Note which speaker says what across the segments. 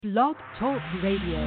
Speaker 1: Blog Talk Radio.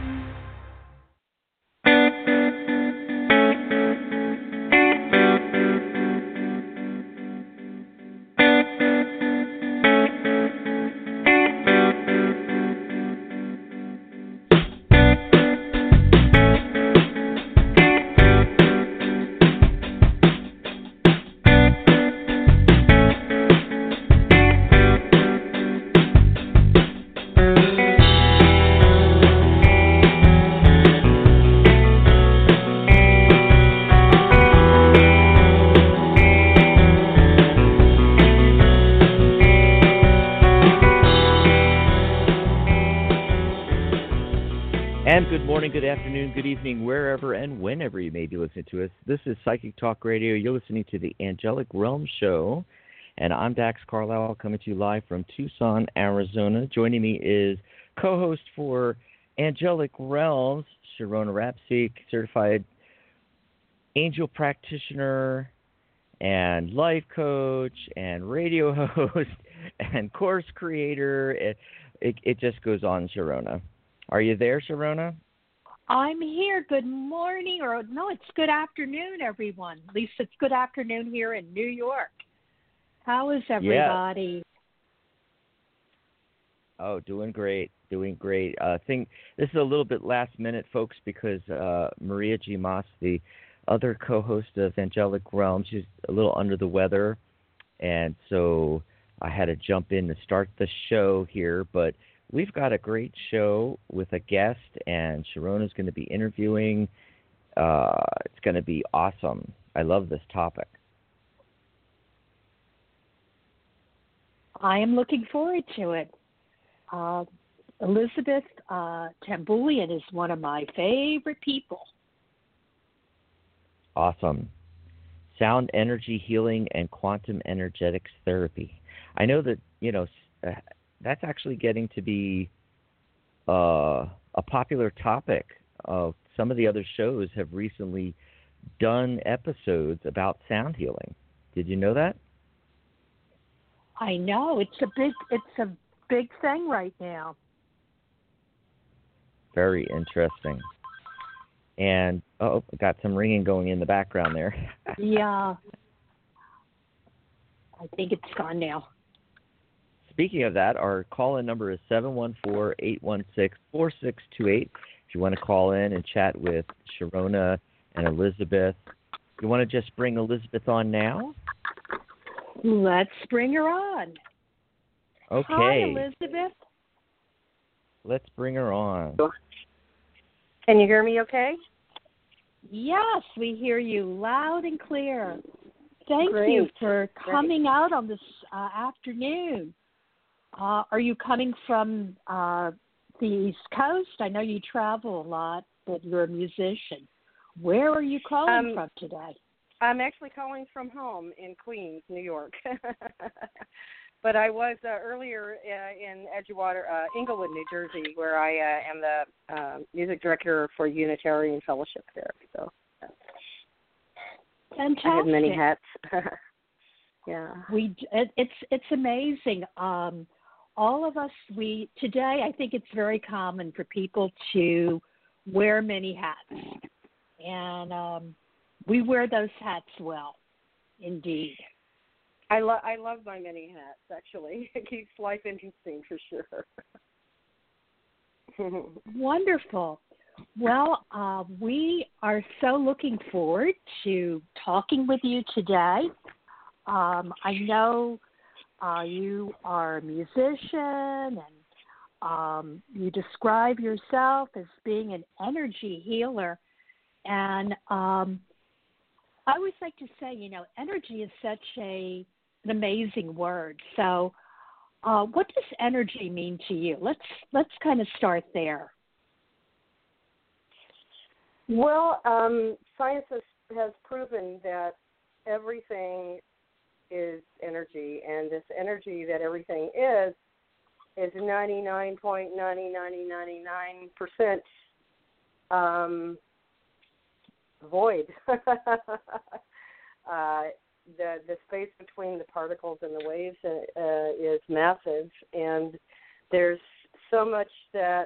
Speaker 2: And good morning, good afternoon, good evening, wherever and whenever you may be listening to us. This is Psychic Talk Radio. You're listening to the Angelic Realm Show, and I'm Dax Carlisle coming to you live from Tucson, Arizona. Joining me is co-host for Angelic Realms, Sharona Rapseek, certified angel practitioner and life coach and radio host and course creator. It just goes on, Sharona. Are you there, Sharona?
Speaker 3: I'm here. Good morning, or no, it's good afternoon, everyone. At least it's good afternoon here in New York. How is everybody?
Speaker 2: Yeah. Oh, doing great, doing great. I think this is a little bit last minute, folks, because Maria G. Moss, the other co-host of Angelic Realm, she's a little under the weather, and so I had to jump in to start the show here, but we've got a great show with a guest, and Sharona's going to be interviewing. It's going to be awesome. I love this topic.
Speaker 3: I am looking forward to it. Elizabeth Tamboulian is one of my favorite people.
Speaker 2: Awesome. Sound energy healing and quantum energetics therapy. I know that, that's actually getting to be a popular topic. Some of the other shows have recently done episodes about sound healing. Did you know that?
Speaker 3: I know it's a big thing right now.
Speaker 2: Very interesting. And I got some ringing going in the background there.
Speaker 3: Yeah, I think it's gone now.
Speaker 2: Speaking of that, our call-in number is 714-816-4628. If you want to call in and chat with Sharona and Elizabeth. You want to just bring Elizabeth on now?
Speaker 3: Let's bring her on.
Speaker 2: Okay.
Speaker 3: Hi, Elizabeth.
Speaker 2: Let's bring her on.
Speaker 4: Can you hear me okay?
Speaker 3: Yes, we hear you loud and clear. Thank
Speaker 4: Great.
Speaker 3: you for coming out on this afternoon. Are you coming from the East Coast? I know you travel a lot, but you're a musician. Where are you calling from today?
Speaker 4: I'm actually calling from home in Queens, New York. But I was earlier in Edgewater, Englewood, New Jersey, where I am the music director for Unitarian Fellowship there. So
Speaker 3: fantastic.
Speaker 4: I have many hats. Yeah.
Speaker 3: It's amazing. All of us, today, I think it's very common for people to wear many hats. And we wear those hats well, indeed.
Speaker 4: I love my many hats, actually. It keeps life interesting for sure.
Speaker 3: Wonderful. Well, we are so looking forward to talking with you today. I know you are a musician, and you describe yourself as being an energy healer. And I always like to say, energy is such an amazing word. So what does energy mean to you? Let's kind of start there.
Speaker 4: Well, science has proven that everything is energy, and this energy that everything is 99.99999% void. The space between the particles and the waves is massive, and there's so much that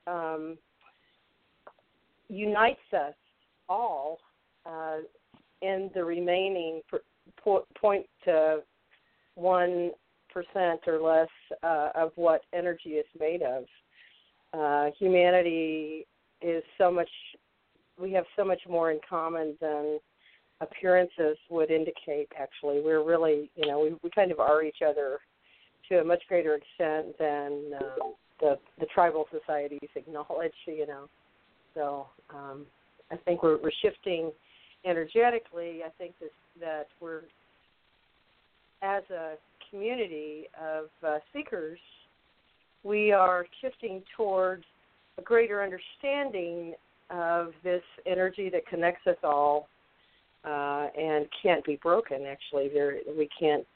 Speaker 4: unites us all in the remaining 0.1% or less of what energy is made of. Humanity is so much, we have so much more in common than appearances would indicate, actually. We're really, we kind of are each other to a much greater extent than the tribal societies acknowledge, So I think we're shifting energetically. I think that we're, as a community of seekers, we are shifting towards a greater understanding of this energy that connects us all and can't be broken. Actually, we can't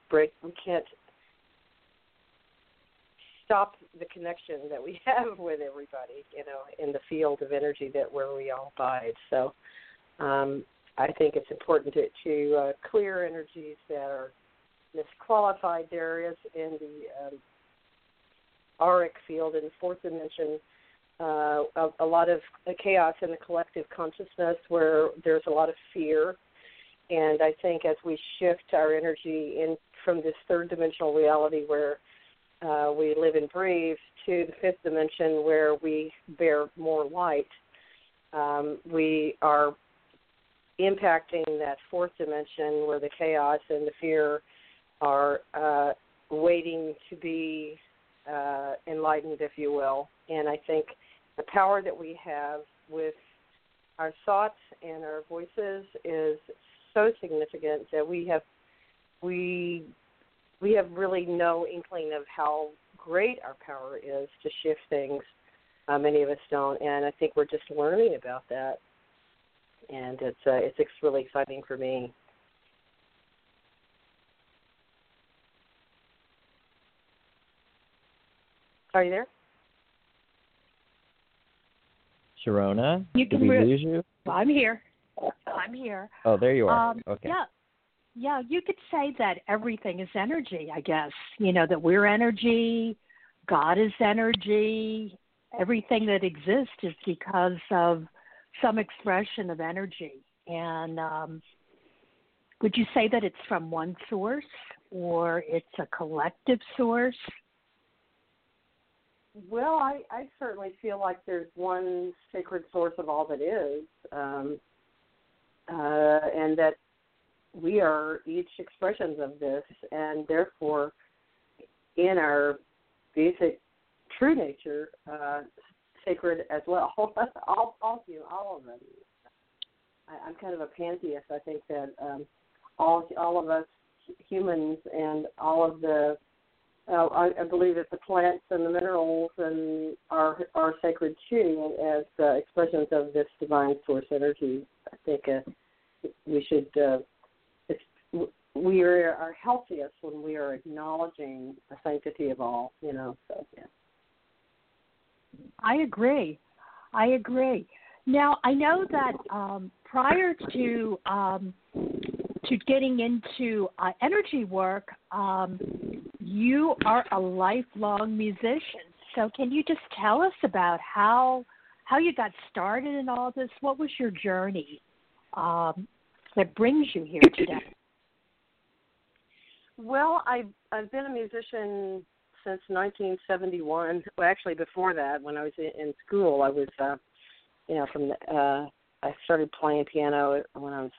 Speaker 4: stop the connection that we have with everybody, in the field of energy where we all abide. So I think it's important to clear energies that are misqualified. There is in the auric field in the fourth dimension a lot of chaos in the collective consciousness where there's a lot of fear. And I think as we shift our energy in from this third dimensional reality where we live and breathe to the fifth dimension where we bear more light, we are impacting that fourth dimension where the chaos and the fear are waiting to be enlightened, if you will. And I think the power that we have with our thoughts and our voices is so significant that we have really no inkling of how great our power is to shift things. Many of us don't, and I think we're just learning about that. And it's really exciting for me. Are you there?
Speaker 2: Sharona,
Speaker 3: did
Speaker 2: we lose you?
Speaker 3: I'm here.
Speaker 2: Oh, there you are. Okay.
Speaker 3: Yeah, you could say that everything is energy, I guess. That we're energy, God is energy, everything that exists is because of some expression of energy. And would you say that it's from one source or it's a collective source?
Speaker 4: Well, I certainly feel like there's one sacred source of all that is, and that we are each expressions of this, and therefore, in our basic true nature, sacred as well. all of them. I'm kind of a pantheist. I think that all of us humans and all of the I believe that the plants and the minerals and are sacred too, as expressions of this divine source energy. I think we should. We are healthiest when we are acknowledging the sanctity of all. So yeah.
Speaker 3: I agree. Now I know that prior to getting into energy work, you are a lifelong musician. So can you just tell us about how you got started in all this? What was your journey that brings you here today?
Speaker 4: Well, I've been a musician since 1971. Well, actually, before that, when I was in school, I was, I started playing piano when I was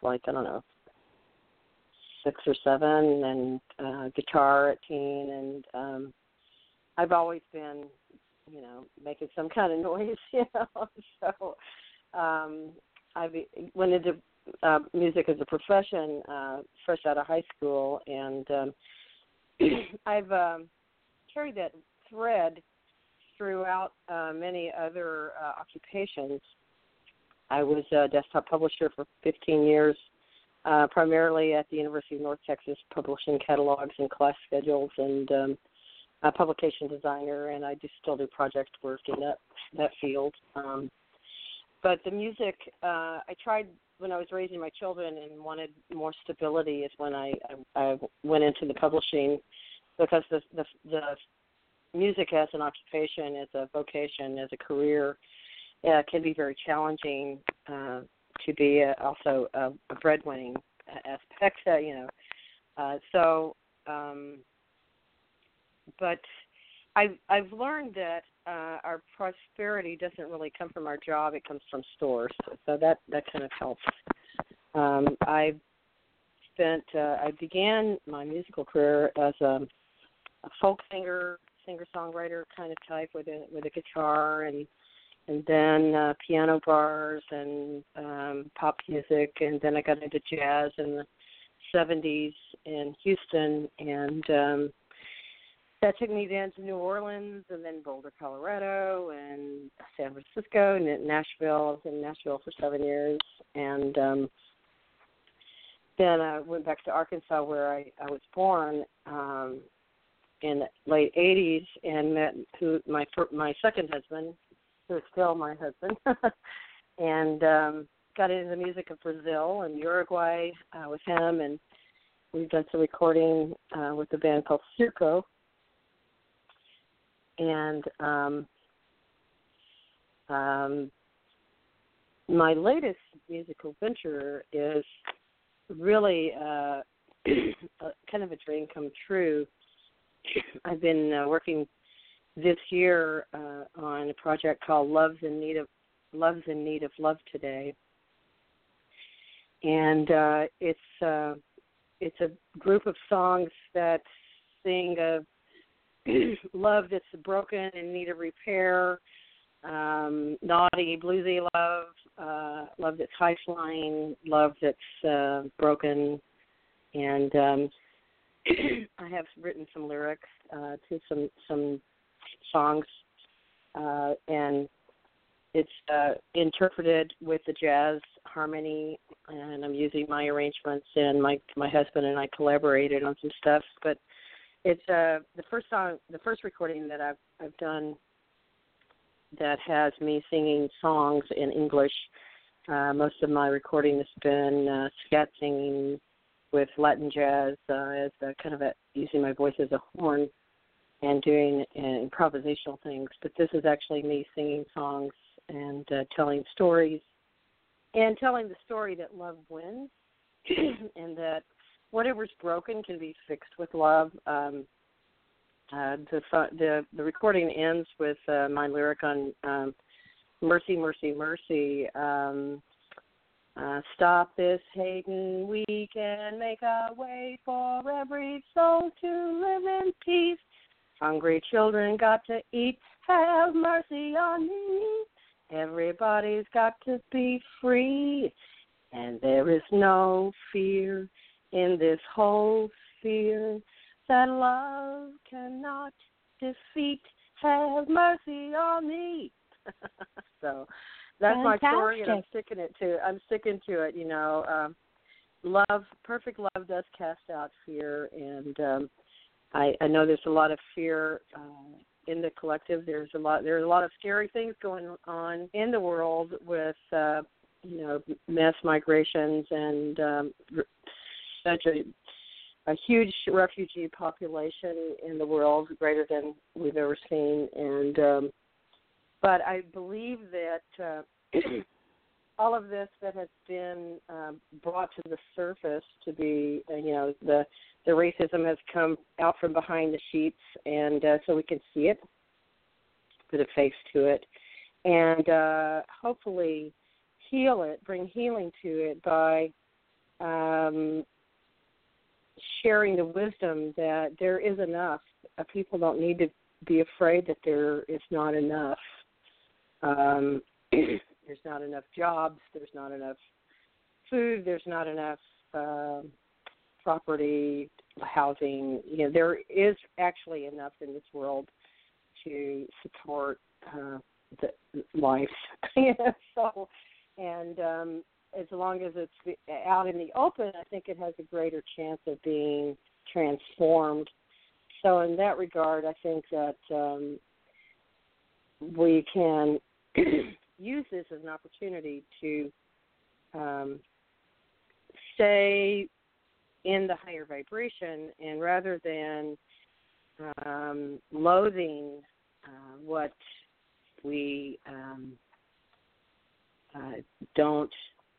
Speaker 4: 6 or 7, and guitar at teen, and I've always been, making some kind of noise, So I went into music as a profession fresh out of high school, and I've carried that thread throughout many other occupations. I was a desktop publisher for 15 years, primarily at the University of North Texas, publishing catalogs and class schedules, and a publication designer, and I still do project work in that field. But the music, I tried when I was raising my children and wanted more stability is when I went into the publishing, because the music as an occupation, as a vocation, as a career, can be very challenging to be also a breadwinning aspect, but I've learned that our prosperity doesn't really come from our job; it comes from stores. So that kind of helps. I began my musical career as a folk singer-songwriter kind of type with a guitar, and then piano bars and pop music, and then I got into jazz in the 70s in Houston, and that took me then to New Orleans, and then Boulder, Colorado, and San Francisco, and Nashville. I was in Nashville for 7 years, and then I went back to Arkansas, where I was born in the late 80s, and met my second husband, who is still my husband, and got into the music of Brazil and Uruguay with him, and we've done some recording with a band called Circo. And my latest musical venture is really kind of a dream come true. I've been working this year on a project called Love's in Need of Love Today, and it's a group of songs that sing of love that's broken and in need of repair, naughty, bluesy love, love that's high-flying, love that's broken. And I have written some lyrics to some songs, and it's interpreted with the jazz harmony, and I'm using my arrangements, and my husband and I collaborated on some stuff, but it's the first recording that I've done that has me singing songs in English. Most of my recording has been scat singing with Latin jazz as using my voice as a horn and doing improvisational things. But this is actually me singing songs and telling stories, and telling the story that love wins and that whatever's broken can be fixed with love. The recording ends with my lyric on Mercy, Mercy, Mercy. Stop this hating, we can make a way for every soul to live in peace. Hungry children got to eat, have mercy on me. Everybody's got to be free, and there is no fear in this whole sphere that love cannot defeat. Have mercy on me. So that's
Speaker 3: fantastic.
Speaker 4: My story, and I'm sticking to it. Love, perfect love does cast out fear, and I know there's a lot of fear in the collective. There's a lot of scary things going on in the world with mass migrations and such a huge refugee population in the world, greater than we've ever seen. And but I believe that all of this that has been brought to the surface to be, the racism has come out from behind the sheets, and so we can see it, put a face to it, and hopefully heal it, bring healing to it by sharing the wisdom that there is enough. People don't need to be afraid that there is not enough. There's not enough jobs. There's not enough food. There's not enough property, housing. There is actually enough in this world to support the life. So, and as long as it's out in the open, I think it has a greater chance of being transformed. So in that regard, I think that we can use this as an opportunity to stay in the higher vibration, and rather than loathing what we don't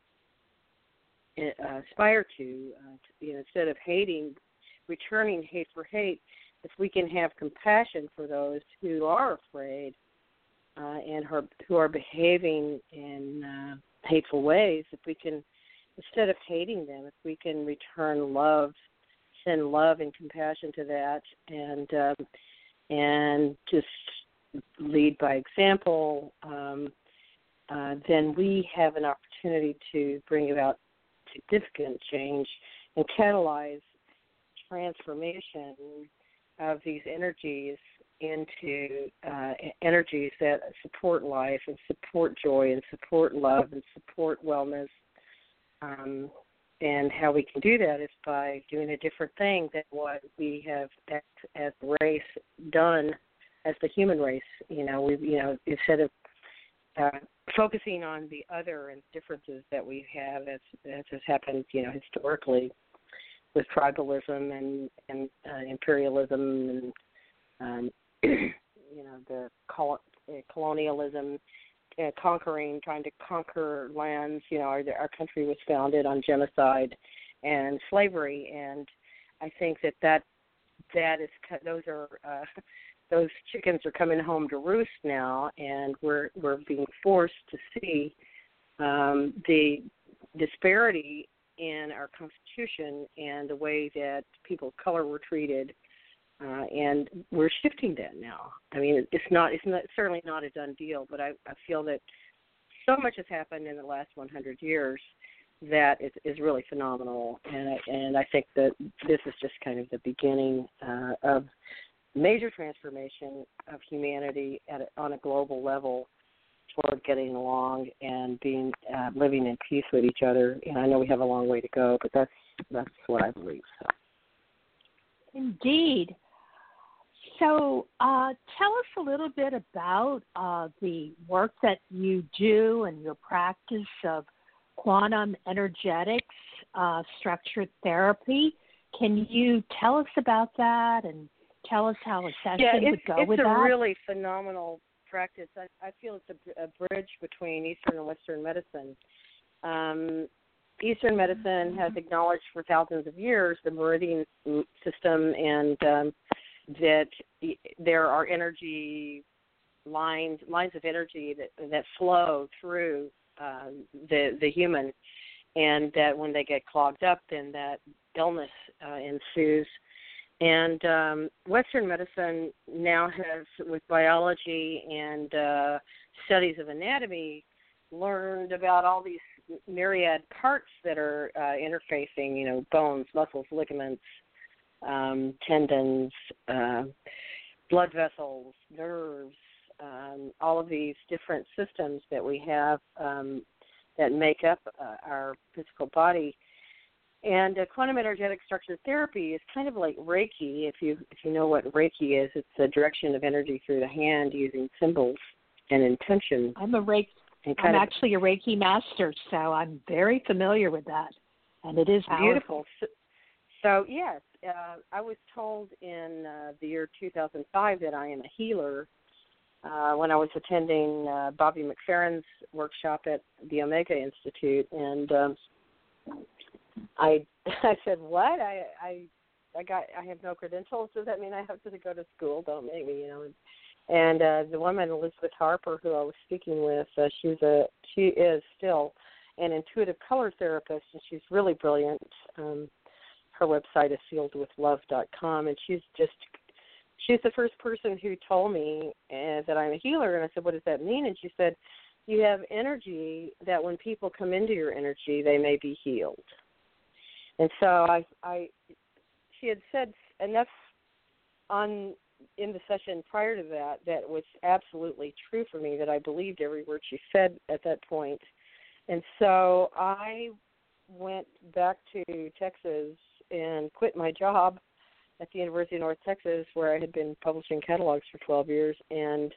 Speaker 4: aspire to, instead of hating, returning hate for hate, if we can have compassion for those who are afraid and who are behaving in hateful ways, if we can, instead of hating them, if we can return love, send love and compassion to that, and just lead by example, then we have an opportunity to bring about significant change and catalyze transformation of these energies into energies that support life and support joy and support love and support wellness. And how we can do that is by doing a different thing than what we have as a race done, as the human race. Instead of focusing on the other and differences that we have, as has happened, historically with tribalism and imperialism and the colonialism, trying to conquer lands. Our country was founded on genocide and slavery, and I think that is those chickens are coming home to roost now, and we're being forced to see the disparity in our Constitution and the way that people of color were treated, and we're shifting that now. I mean, it's certainly not a done deal, but I feel that so much has happened in the last 100 years that is really phenomenal, and I think that this is just kind of the beginning of major transformation of humanity on a global level toward getting along and living in peace with each other. And I know we have a long way to go, but that's what I believe. So.
Speaker 3: Indeed. So tell us a little bit about the work that you do and your practice of quantum energetics, structured therapy. Can you tell us about that and tell us how a session would go with that?
Speaker 4: Yeah, it's a really phenomenal practice. I feel it's a bridge between Eastern and Western medicine. Eastern medicine has acknowledged for thousands of years the meridian system, and that there are energy lines of energy that flow through the human, and that when they get clogged up, then that illness ensues. And Western medicine now has, with biology and studies of anatomy, learned about all these myriad parts that are interfacing, bones, muscles, ligaments, tendons, blood vessels, nerves, all of these different systems that we have that make up our physical body. And quantum energetic structured therapy is kind of like Reiki. If you know what Reiki is, it's the direction of energy through the hand using symbols and intention.
Speaker 3: I'm actually a Reiki master, so I'm very familiar with that, and it is
Speaker 4: beautiful. So yes, I was told in the year 2005 that I am a healer when I was attending Bobby McFerrin's workshop at the Omega Institute, and I said, what? I have no credentials. Does that mean I have to go to school? Don't make me, And the woman, Elizabeth Harper, who I was speaking with, she is still an intuitive color therapist, and she's really brilliant. Her website is sealedwithlove.com, and she's the first person who told me that I'm a healer. And I said, what does that mean? And she said, you have energy that when people come into your energy, they may be healed. And so she had said enough in the session prior to that was absolutely true for me, that I believed every word she said at that point. And so I went back to Texas and quit my job at the University of North Texas, where I had been publishing catalogs for 12 years, and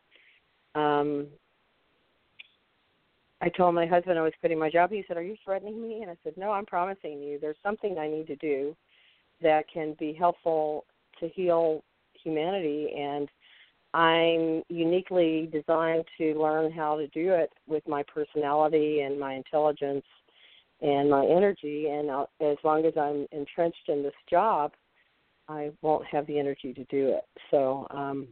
Speaker 4: I told my husband I was quitting my job. He said, are you threatening me? And I said, no, I'm promising you there's something I need to do that can be helpful to heal humanity, and I'm uniquely designed to learn how to do it with my personality and my intelligence and my energy. And as long as I'm entrenched in this job, I won't have the energy to do it. So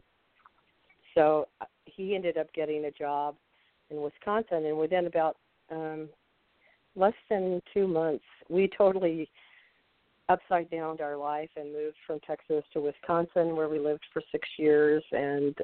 Speaker 4: he ended up getting a job in Wisconsin, and within about less than 2 months, we totally upside down our life and moved from Texas to Wisconsin, where we lived for 6 years, and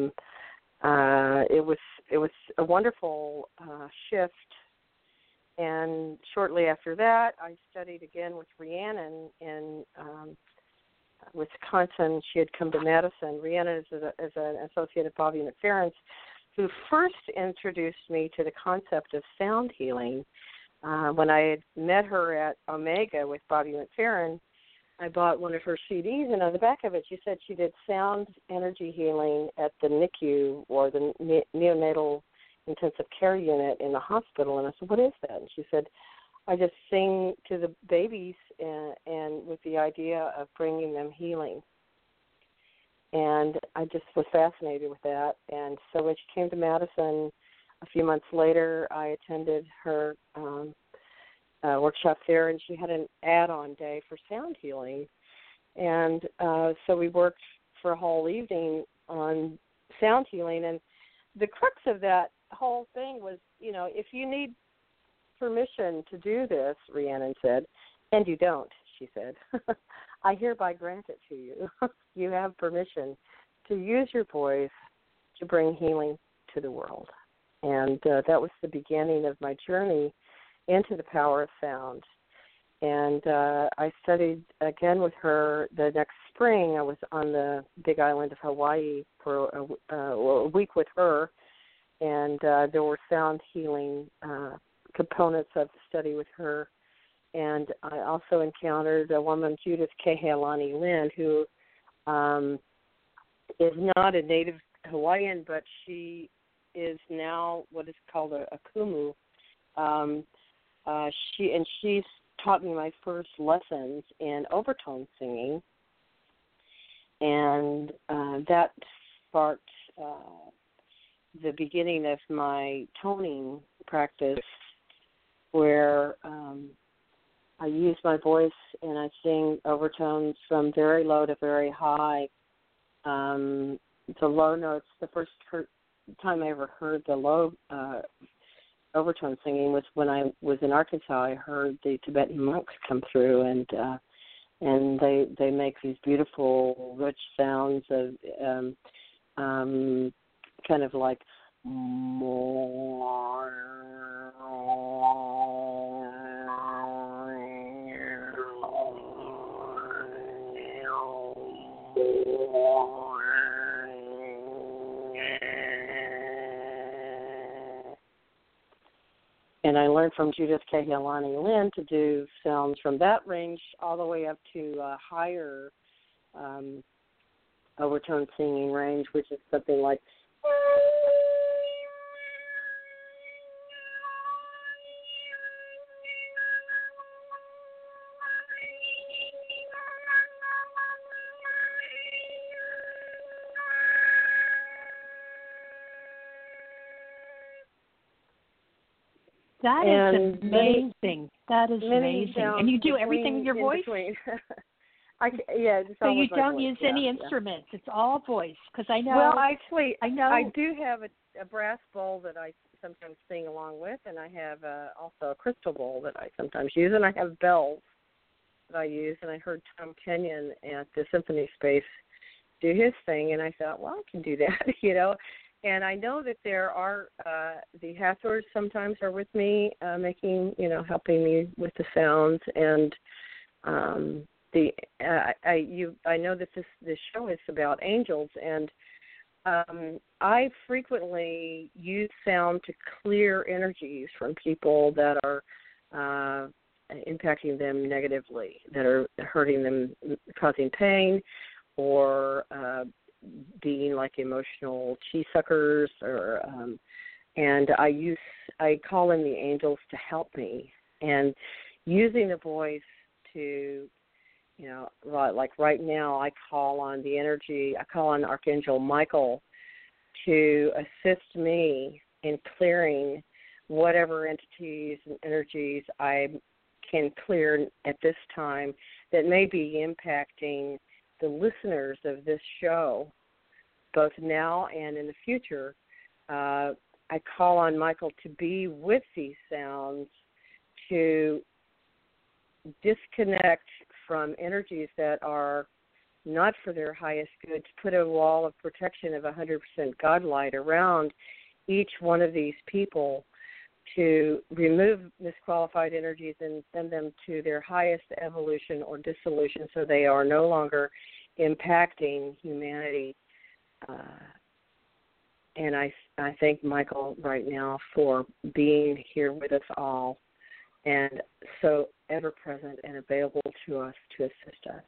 Speaker 4: it was a wonderful shift. And shortly after that, I studied again with Rhiannon in Wisconsin. She had come to Madison. Rhiannon is an associate of Bobby McFerrin's, who first introduced me to the concept of sound healing. When I had met her at Omega with Bobby McFerrin, I bought one of her CDs, and on the back of it, she said she did sound energy healing at the NICU, or the neonatal intensive care unit in the hospital. And I said, what is that? And she said, I just sing to the babies and with the idea of bringing them healing. And I just was fascinated with that. And so when she came to Madison a few months later, I attended her workshop there, and she had an add-on day for sound healing. And so we worked for a whole evening on sound healing. And the crux of that whole thing was, if you need permission to do this, Rhiannon said, and you don't, she said, I hereby grant it to you. You have permission to use your voice to bring healing to the world. And that was the beginning of my journey into the power of sound. And I studied again with her the next spring. I was on the Big Island of Hawaii for a week with her, and there were sound healing components of the study with her. And I also encountered a woman, Judith Kehaulani Lynn, who is not a native Hawaiian, but she is now what is called a kumu. She's taught me my first lessons in overtone singing, and that sparked the beginning of my toning practice, where I use my voice and I sing overtones from very low to very high. The low notes, the first time I ever heard the low overtone singing was when I was in Arkansas. I heard the Tibetan monks come through, and they make these beautiful, rich sounds of kind of like and I learned from Judith Kehaulani Lynn to do sounds from that range all the way up to a higher overtone singing range, which is something like
Speaker 3: That is amazing. That is amazing. And you do everything with your voice? So you don't use any instruments. It's all voice. Because I know.
Speaker 4: Well, actually, I do have a brass bowl that I sometimes sing along with, and I have also a crystal bowl that I sometimes use, and I have bells that I use. And I heard Tom Kenyon at the Symphony Space do his thing, and I thought, well, I can do that, And I know that there are the Hathors sometimes are with me, helping me with the sounds, and I know that this show is about angels, and I frequently use sound to clear energies from people that are impacting them negatively, that are hurting them, causing pain, or being like emotional cheese suckers, and I call in the angels to help me, and using the voice to like right now, I call on Archangel Michael to assist me in clearing whatever entities and energies I can clear at this time that may be impacting the listeners of this show, both now and in the future. I call on Michael to be with these sounds, to disconnect from energies that are not for their highest good, to put a wall of protection of 100% God light around each one of these people, to remove misqualified energies and send them to their highest evolution or dissolution so they are no longer impacting humanity. And I thank Michael right now for being here with us all and so ever present and available to us to assist us.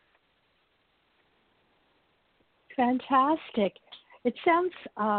Speaker 3: Fantastic. It sounds,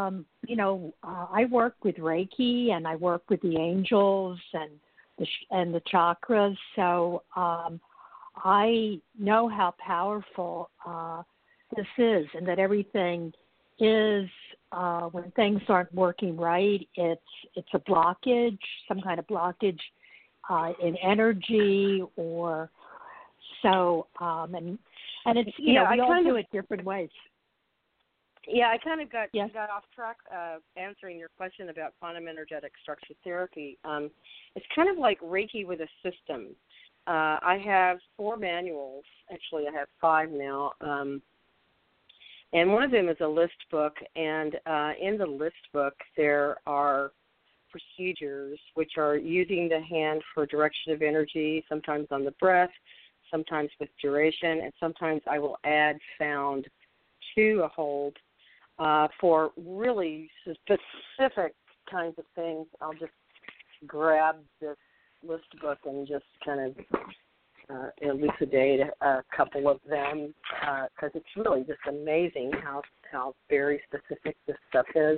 Speaker 3: I work with Reiki and I work with the angels and the chakras, so I know how powerful this is, and that everything is, when things aren't working right, it's a blockage, some kind of blockage in energy, or so, and it's, we all do it different ways.
Speaker 4: Yeah, I kind of got off track answering your question about quantum energetic structure therapy. It's kind of like Reiki with a system. I have 4 manuals. Actually, I have 5 now. And one of them is a list book. And in the list book, there are procedures, which are using the hand for direction of energy, sometimes on the breath, sometimes with duration, and sometimes I will add sound to a hold. For really specific kinds of things, I'll just grab this list book and just kind of elucidate a couple of them, because it's really just amazing how very specific this stuff is.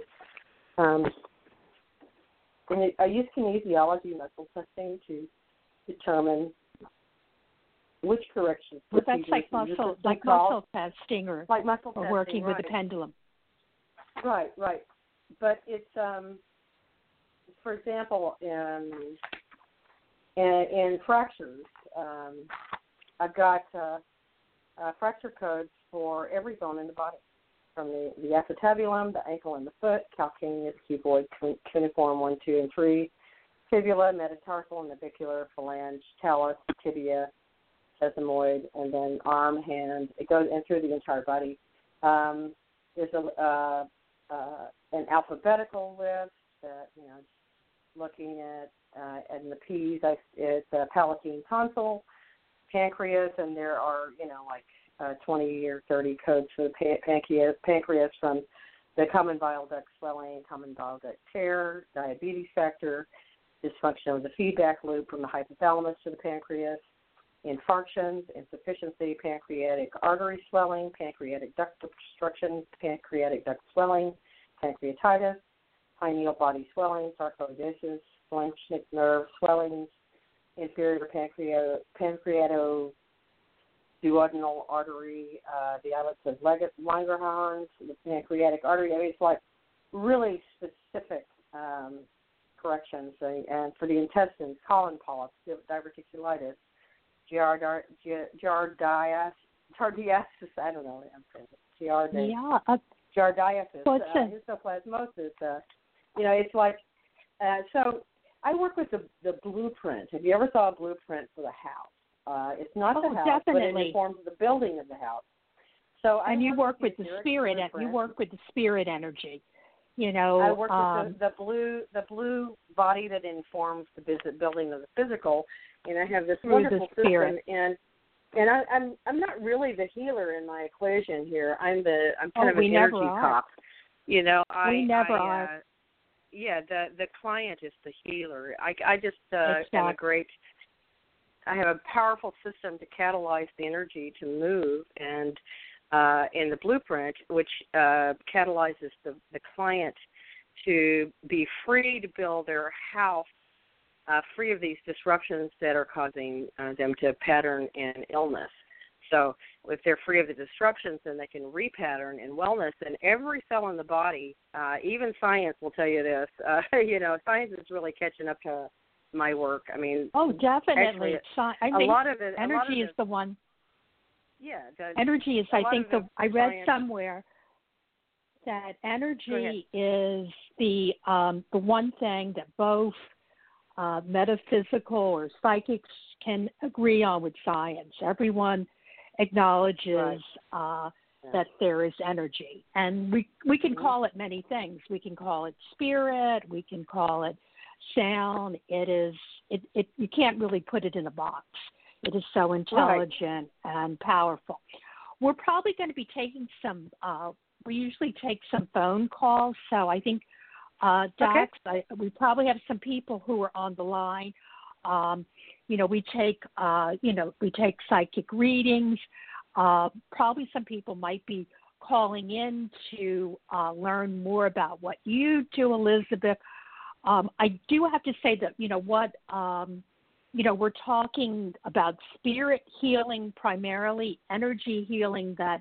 Speaker 4: I use kinesiology muscle testing to determine which corrections.
Speaker 3: Well, that's like muscle testing, or
Speaker 4: like muscle
Speaker 3: or
Speaker 4: testing,
Speaker 3: working
Speaker 4: right.
Speaker 3: with a pendulum.
Speaker 4: Right. But it's, for example, in fractures, I've got fracture codes for every bone in the body, from the acetabulum, the ankle and the foot, calcaneus, cuboid, cuneiform 1, 2, and 3, fibula, metatarsal, navicular, phalange, talus, tibia, sesamoid, and then arm, hand. It goes in through the entire body. There's an alphabetical list that, looking at and the P's, it's palatine, tonsil, pancreas, and there are, 20 or 30 codes for the pancreas, from the common bile duct swelling, common bile duct tear, diabetes factor, dysfunction of the feedback loop from the hypothalamus to the pancreas, infarctions, insufficiency, pancreatic artery swelling, pancreatic duct obstruction, pancreatic duct swelling, pancreatitis, pineal body swelling, sarcoidosis, splanchnic nerve swellings, inferior pancreatoduodenal artery, the islets of Langerhans, the pancreatic artery. I mean, it's like really specific corrections. And for the intestines, colon polyps, diverticulitis, giardiasis, I don't know. Giardiasis, histoplasmosis. It's like, so I work with the blueprint. Have you ever saw a blueprint for the house? It's not the house,
Speaker 3: definitely.
Speaker 4: But it informs the building of the house. So
Speaker 3: you work with the spirit. You work with the spirit energy.
Speaker 4: I work with the blue body that informs the building of the physical, and I have this wonderful system. And I'm not really the healer in my equation here. I'm kind of an energy cop.
Speaker 3: We never are.
Speaker 4: Yeah, the client is the healer. I just am a great. I have a powerful system to catalyze the energy to move, and in the blueprint, which catalyzes the client to be free to build their house, free of these disruptions that are causing them to pattern in illness. So if they're free of the disruptions, then they can repattern in wellness. And every cell in the body, even science will tell you this. Science is really catching up to my work. I mean,
Speaker 3: definitely.
Speaker 4: Actually, a lot of it.
Speaker 3: Energy is the one.
Speaker 4: Yeah,
Speaker 3: energy is. I think I read somewhere that energy is the one thing that both metaphysical or psychics can agree on with science. Everyone acknowledges that there is energy, and we can call it many things. We can call it spirit. We can call it sound. It is. You can't really put it in a box. It is so intelligent and powerful. We're probably going to be taking some. We usually take some phone calls, so I think, Dax, we probably have some people who are on the line. We take psychic readings. Probably some people might be calling in to learn more about what you do, Elizabeth. I do have to say that, we're talking about spirit healing primarily, energy healing, that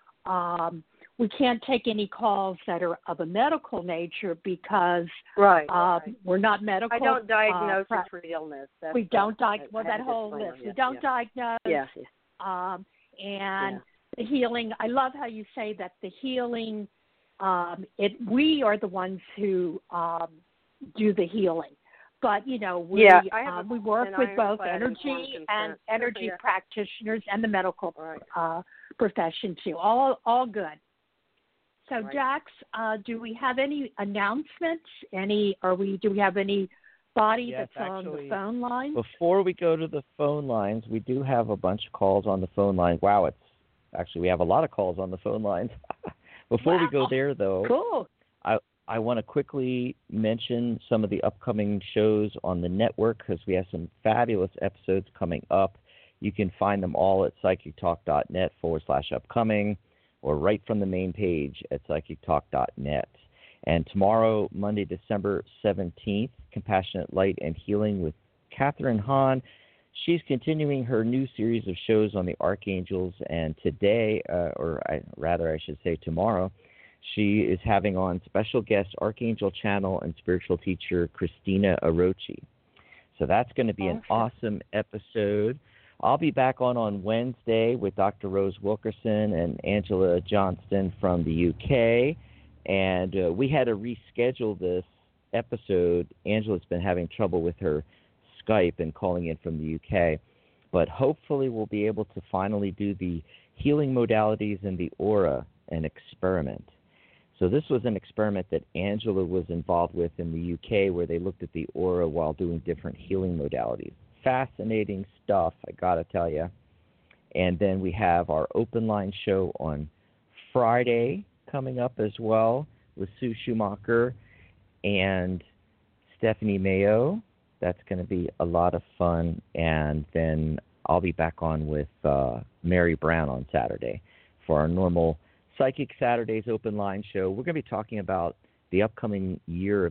Speaker 3: we can't take any calls that are of a medical nature because we're not medical.
Speaker 4: I don't diagnose for illness.
Speaker 3: We don't diagnose. Well, that whole list. We don't diagnose.
Speaker 4: Yes.
Speaker 3: And the healing, I love how you say that the healing, we are the ones who do the healing. But, we work with both energy and energy practitioners and the medical profession, too. All good. So, Dax, do we have any announcements? Do we have any body that's on the phone line?
Speaker 2: Before we go to the phone lines, we do have a bunch of calls on the phone line. Wow, we have a lot of calls on the phone lines. Before we go there, though,
Speaker 3: cool.
Speaker 2: I want to quickly mention some of the upcoming shows on the network because we have some fabulous episodes coming up. You can find them all at psychictalk.net/upcoming or right from the main page at psychictalk.net. And tomorrow, Monday, December 17th, Compassionate Light and Healing with Catherine Hahn. She's continuing her new series of shows on the archangels, and today, I should say tomorrow, she is having on special guest Archangel Channel and spiritual teacher Christina Orochi. So that's going to be an awesome episode. I'll be back on Wednesday with Dr. Rose Wilkerson and Angela Johnston from the UK. And we had to reschedule this episode. Angela's been having trouble with her Skype and calling in from the UK. But hopefully we'll be able to finally do the healing modalities in the aura, an experiment. So this was an experiment that Angela was involved with in the UK where they looked at the aura while doing different healing modalities. Fascinating stuff, I got to tell you. And then we have our open line show on Friday coming up as well with Sue Schumacher and Stephanie Mayo. That's going to be a lot of fun. And then I'll be back on with Mary Brown on Saturday for our normal Psychic Saturdays open line show. We're going to be talking about the upcoming year of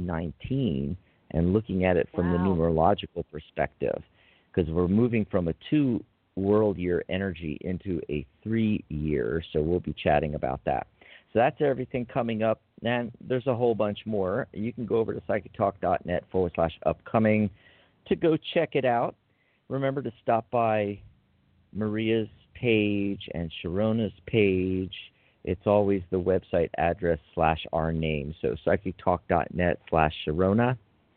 Speaker 2: 2019 and looking at it from the numerological perspective, because we're moving from a 2-world year energy into a 3-year, so we'll be chatting about that. So that's everything coming up, and there's a whole bunch more. You can go over to psychictalk.net/upcoming to go check it out. Remember to stop by Maria's page and Sharona's page. It's always the website address /our name. So psychictalk.net/Sharona,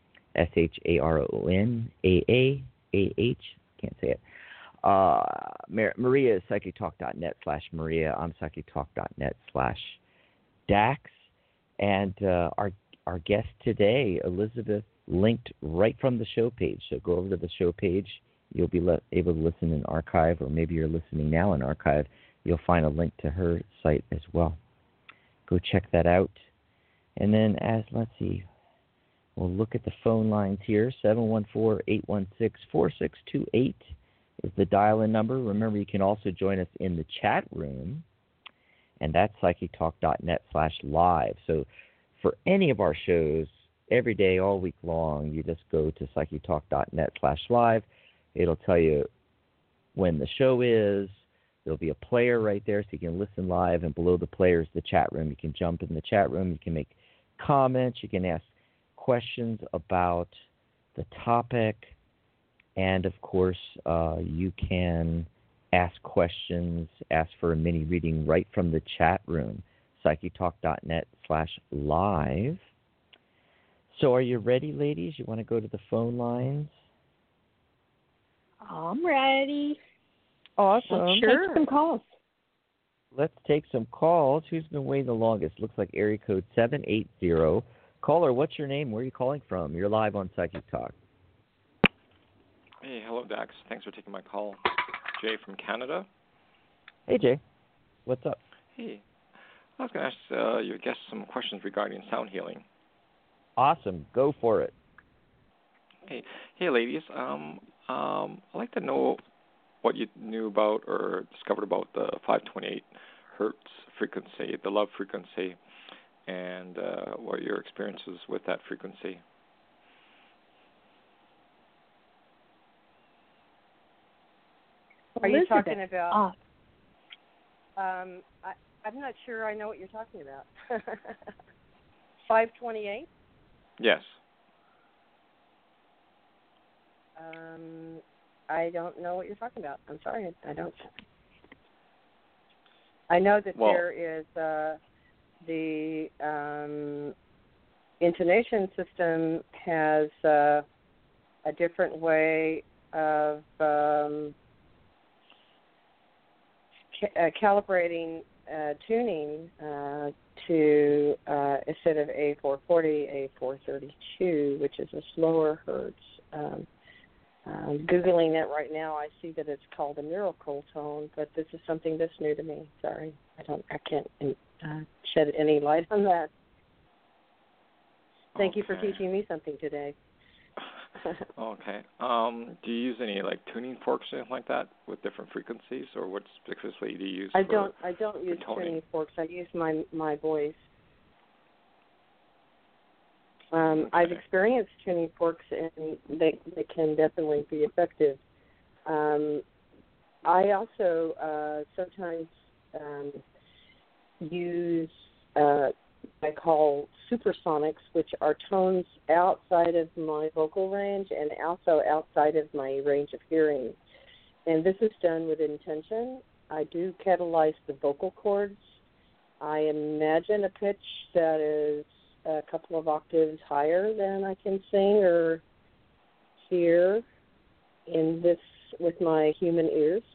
Speaker 2: SHARONAAAH. Can't say it. Maria is psychictalk.net/Maria. I'm psychictalk.net/Dax. And our guest today, Elizabeth, linked right from the show page. So go over to the show page. You'll be able to listen in archive, or maybe you're listening now in archive. You'll find a link to her site as well. Go check that out. And then let's see, we'll look at the phone lines here. 714-816-4628 is the dial-in number. Remember, you can also join us in the chat room, and that's psychictalk.net/live. So for any of our shows, every day, all week long, you just go to psychictalk.net/live. It'll tell you when the show is, There'll be a player right there so you can listen live, and below the player is the chat room. You can jump in the chat room. You can make comments. You can ask questions about the topic. And, of course, you can ask questions, ask for a mini reading right from the chat room, psychictalk.net/live. So are you ready, ladies? You want to go to the phone lines?
Speaker 3: I'm ready.
Speaker 2: Awesome.
Speaker 3: Let's take some calls.
Speaker 2: Let's take some calls. Who's been waiting the longest? Looks like area code 780. Caller, what's your name? Where are you calling from? You're live on Psychic Talk.
Speaker 5: Hey, hello, Dax. Thanks for taking my call. Jay from Canada.
Speaker 2: Hey, Jay. What's up?
Speaker 5: Hey. I was going to ask your guests some questions regarding sound healing.
Speaker 2: Awesome. Go for it.
Speaker 5: Hey, ladies. I'd like to know what you knew about or discovered about the 528 hertz frequency, the love frequency, and what your experiences with that frequency.
Speaker 4: Are you
Speaker 3: Elizabeth.
Speaker 4: talking about? I'm not sure I know what you're talking about. 528?
Speaker 5: Yes.
Speaker 4: I don't know what you're talking about. I'm sorry, I don't. I know that there is the intonation system has a different way of calibrating tuning to instead of A440, A432, which is a slower hertz. Googling it right now, I see that it's called a miracle tone, but this is something that's new to me. Sorry, I can't shed any light on that. Thank you for teaching me something today.
Speaker 5: Okay. Do you use any tuning forks or anything like that with different frequencies, or what specifically do you use? I don't
Speaker 4: use tuning forks. I use my voice.
Speaker 5: Okay.
Speaker 4: I've experienced tuning forks, and they can definitely be effective. I also sometimes use I call supersonics, which are tones outside of my vocal range and also outside of my range of hearing. And this is done with intention. I do catalyze the vocal cords. I imagine a pitch that is a couple of octaves higher than I can sing or hear in this with my human ears.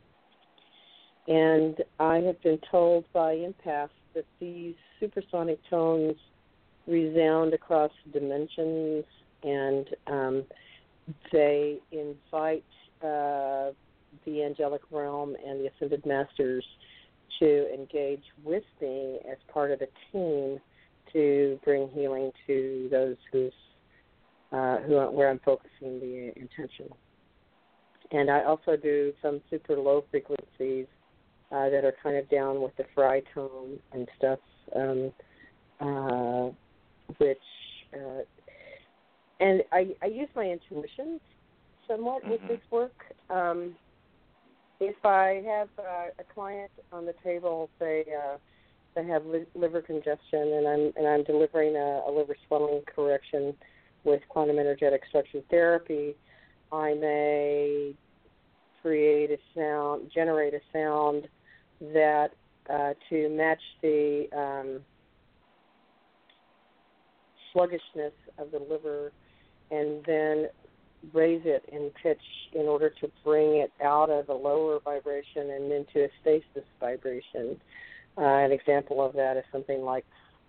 Speaker 4: And I have been told by empaths that these supersonic tones resound across dimensions, and they invite the angelic realm and the ascended masters to engage with me as part of a team to bring healing to those where I'm focusing the intention. And I also do some super low frequencies that are kind of down with the fry tone and stuff, which and I use my intuition somewhat with this work. If I have a client on the table, say they have liver congestion, and I'm delivering a liver swelling correction with quantum energetic structured therapy, I may generate a sound that to match the sluggishness of the liver, and then raise it in pitch in order to bring it out of a lower vibration and into a stasis vibration. An example of that is something like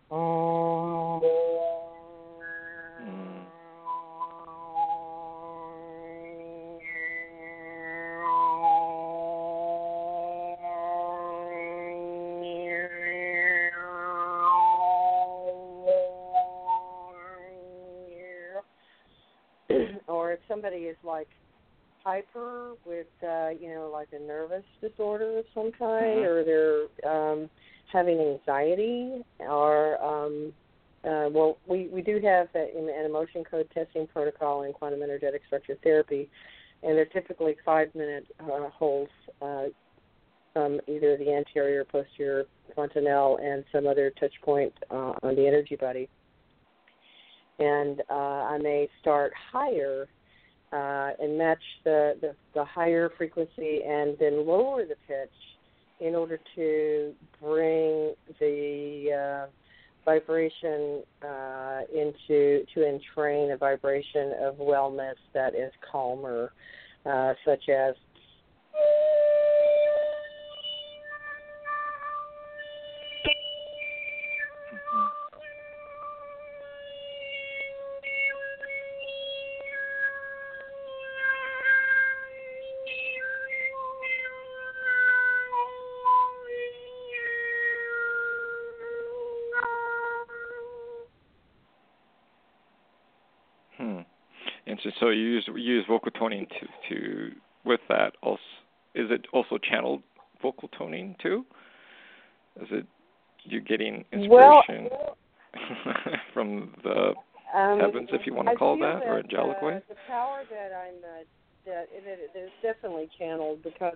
Speaker 4: or if somebody is like hyper with, like a nervous disorder of some kind, or they're having anxiety, or, we do have an emotion code testing protocol in quantum energetic structure therapy, and they're typically 5-minute holds from either the anterior, posterior fontanelle, and some other touch point on the energy body. And I may start higher and match the higher frequency and then lower the pitch in order to bring the vibration to entrain a vibration of wellness that is calmer, such as
Speaker 5: And so you use vocal toning to with that. Also, is it also channeled vocal toning too? Is it you getting inspiration from the heavens, if you want to call that, or angelic way?
Speaker 4: The power that I'm that it is definitely channeled, because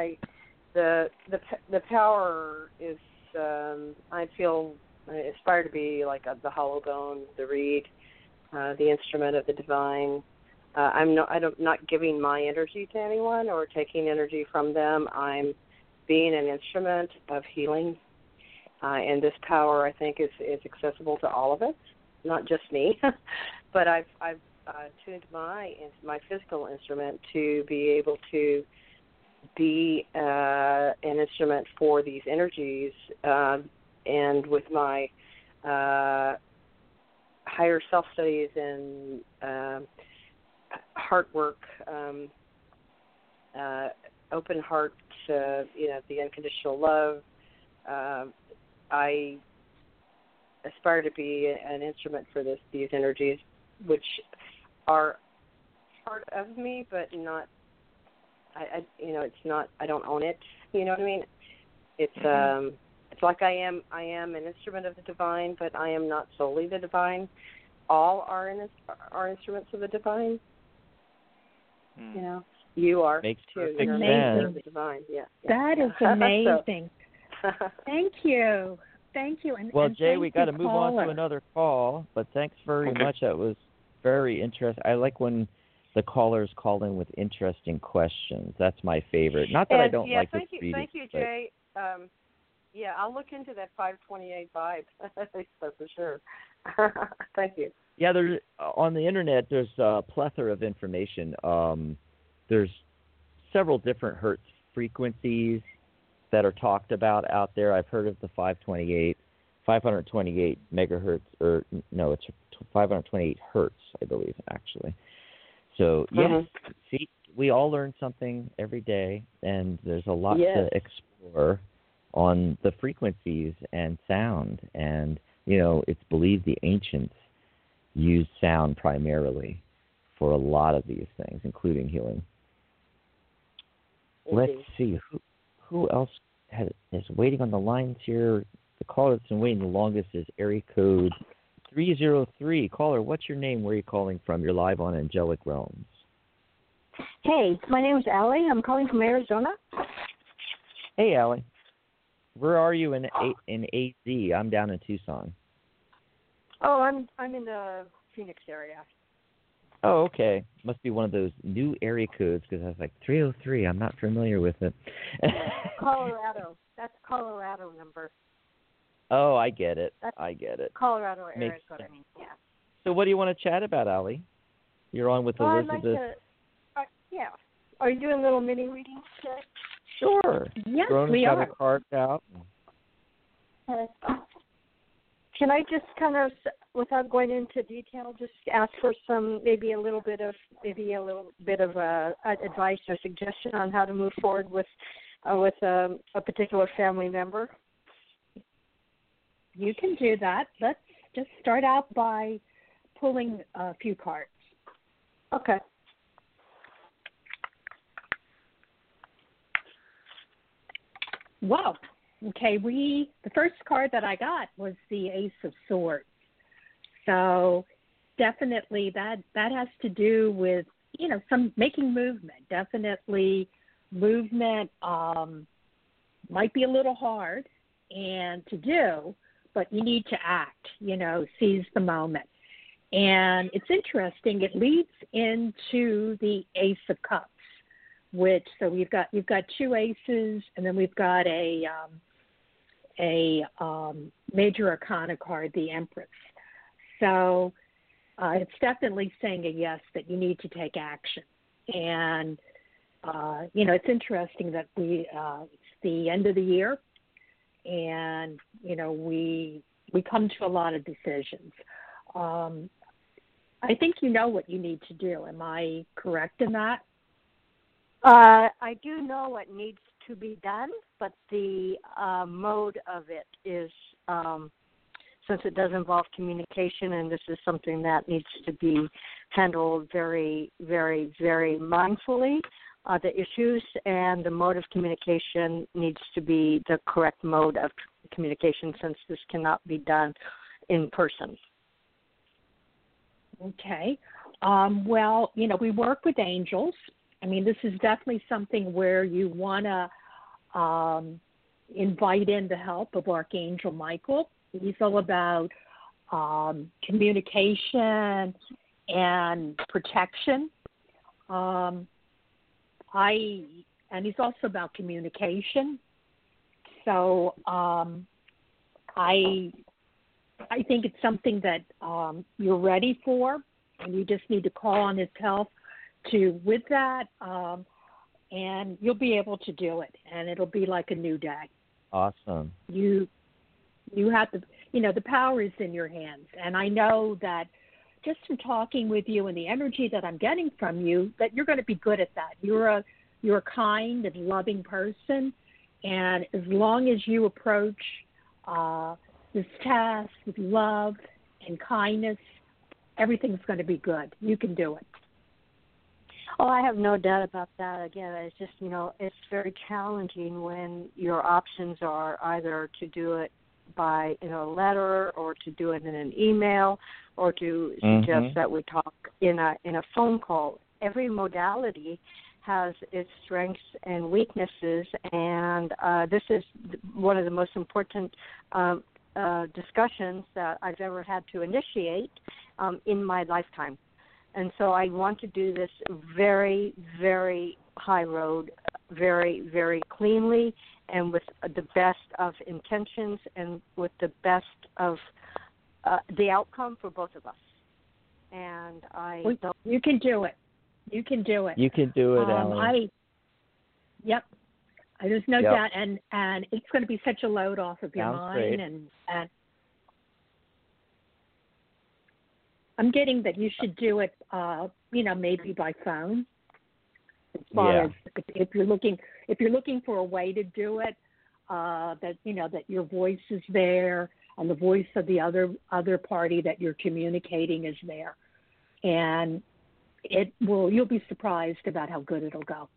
Speaker 4: the power is I feel I aspire to be like the hollow bone, the reed, the instrument of the divine. I'm not giving my energy to anyone or taking energy from them. I'm being an instrument of healing, and this power, I think, is accessible to all of us, not just me. But I've tuned my physical instrument to be able to be an instrument for these energies, and with my higher self studies and heart work, open heart to the unconditional love. I aspire to be an instrument for these energies, which are part of me, but not. It's not. I don't own it. You know what I mean? It's it's like I am an instrument of the divine, but I am not solely the divine. All are instruments of the divine. You are
Speaker 2: Makes
Speaker 4: too.
Speaker 2: perfect
Speaker 3: sense.
Speaker 4: Of the divine. Yeah.
Speaker 3: That is amazing. Thank you. And,
Speaker 2: well,
Speaker 3: and
Speaker 2: Jay,
Speaker 3: thank
Speaker 2: we got to
Speaker 3: you,
Speaker 2: move
Speaker 3: caller.
Speaker 2: on to another call, but thanks very much. That was very interesting. I like when the callers call in with interesting questions. That's my favorite. Not that I don't like this reading.
Speaker 4: Thank you, Jay. I'll look into that 528 vibe. That's for sure. Thank you.
Speaker 2: Yeah, there's on the internet. There's a plethora of information. There's several different hertz frequencies that are talked about out there. I've heard of the 528 megahertz, or no, it's 528 hertz, I believe, actually. So, yes, see, we all learn something every day, and there's a lot to explore on the frequencies and sound. And, it's believed the ancients used sound primarily for a lot of these things, including healing. Let's see, who else is waiting on the lines here? The caller that's been waiting the longest is area code 303. Caller, what's your name? Where are you calling from? You're live on Angelic Realms.
Speaker 6: Hey, my name is Allie. I'm calling from Arizona.
Speaker 2: Hey, Allie. Where are you in AZ? I'm down in Tucson.
Speaker 6: Oh, I'm in the Phoenix area.
Speaker 2: Oh, okay. Must be one of those new area codes, because I was like, 303. I'm not familiar with it.
Speaker 6: Colorado. That's Colorado number.
Speaker 2: Oh, I get it.
Speaker 6: Colorado area code, yeah.
Speaker 2: So what do you want to chat about, Allie? You're on with Elizabeth.
Speaker 6: I'd like to, yeah. Are you doing little mini readings today?
Speaker 2: Sure.
Speaker 3: Yes,
Speaker 2: we are. Got her cards out.
Speaker 6: Can I just kind of, without going into detail, just ask for maybe a little bit of advice or suggestion on how to move forward with a particular family member?
Speaker 3: You can do that. Let's just start out by pulling a few cards.
Speaker 6: Okay.
Speaker 3: Wow. Okay, the first card that I got was the Ace of Swords. So definitely that has to do with, some making movement. Definitely movement, might be a little hard and to do, but you need to act, seize the moment. And it's interesting, it leads into the Ace of Cups, which, so you've got two aces, and then we've got a major arcana card, the Empress. So it's definitely saying a yes, that you need to take action. And, it's interesting that it's the end of the year, and, we come to a lot of decisions. I think you know what you need to do. Am I correct in that?
Speaker 6: I do know what needs to be done, but the mode of it is, since it does involve communication, and this is something that needs to be handled very, very, very mindfully, the issues and the mode of communication needs to be the correct mode of communication, since this cannot be done in person.
Speaker 3: Okay. Well, we work with angels. I mean, this is definitely something where you want to invite in the help of Archangel Michael. He's all about communication and protection. And he's also about communication. So I think it's something that you're ready for, and you just need to call on his help with that, and you'll be able to do it, and it'll be like a new day.
Speaker 2: Awesome.
Speaker 3: You have the power is in your hands, and I know that just from talking with you and the energy that I'm getting from you, that you're going to be good at that. You're a kind and loving person, and as long as you approach this task with love and kindness, everything's going to be good. You can do it.
Speaker 6: Oh, I have no doubt about that. Again, it's just, it's very challenging when your options are either to do it by a letter, or to do it in an email, or to suggest that we talk in a phone call. Every modality has its strengths and weaknesses, and this is one of the most important discussions that I've ever had to initiate in my lifetime. And so I want to do this very, very high road, very, very cleanly, and with the best of intentions, and with the best of the outcome for both of us. And
Speaker 3: you can do it. You can do it.
Speaker 2: You can do it, Alan.
Speaker 3: Yep. There's no doubt, and it's going to be such a load off of your mind.
Speaker 2: Great.
Speaker 3: And I'm getting that you should do it, maybe by phone. As far as if you're looking for a way to do it, that your voice is there, and the voice of the other party that you're communicating is there, and you'll be surprised about how good it'll go.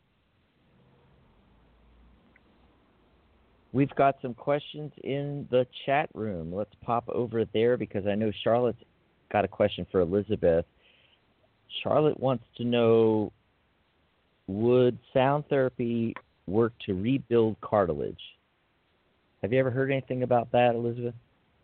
Speaker 2: We've got some questions in the chat room. Let's pop over there, because I know Charlotte's got a question for Elizabeth. Charlotte wants to know, would sound therapy work to rebuild cartilage? Have you ever heard anything about that, Elizabeth?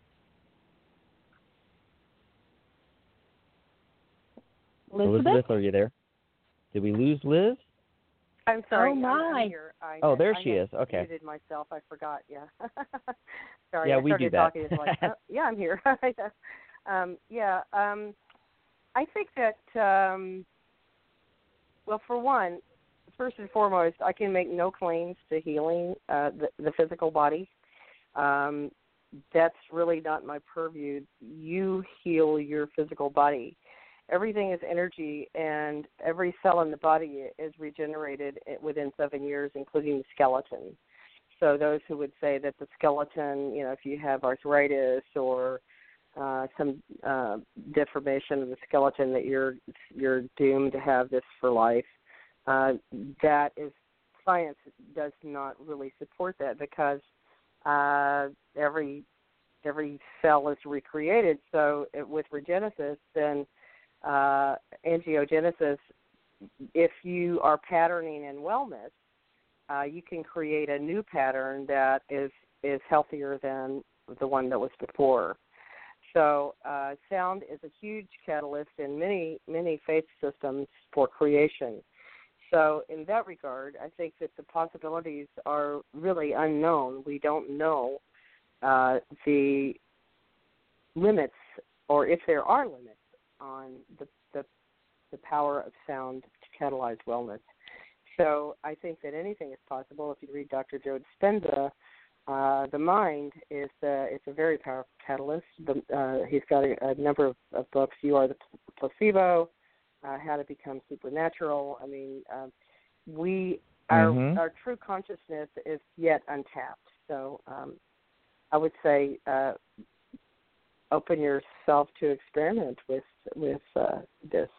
Speaker 2: Elizabeth, are you there? Did we lose Liz?
Speaker 4: I'm sorry.
Speaker 3: Oh, my.
Speaker 4: I'm here.
Speaker 2: There she is. Okay.
Speaker 4: I muted myself. I forgot. Yeah. Sorry.
Speaker 2: Yeah,
Speaker 4: I
Speaker 2: we do that.
Speaker 4: talking, like, yeah, I'm here. I think that, well, for one, first and foremost, I can make no claims to healing the physical body. That's really not my purview. You heal your physical body. Everything is energy, and every cell in the body is regenerated within 7 years, including the skeleton. So those who would say that the skeleton, if you have arthritis or some deformation of the skeleton, that you're doomed to have this for life, that is, science does not really support that, because every cell is recreated. So with regenesis, then angiogenesis, if you are patterning in wellness, you can create a new pattern that is healthier than the one that was before. So sound is a huge catalyst in many faith systems for creation. So in that regard, I think that the possibilities are really unknown. We don't know the limits, or if there are limits, on the power of sound to catalyze wellness. So I think that anything is possible. If you read Dr. Joe Dispenza, the mind is it's a very powerful catalyst. He's got a number of books. You Are the Placebo, How to Become Supernatural. I mean, our true consciousness is yet untapped. So I would say open yourself to experiment with this.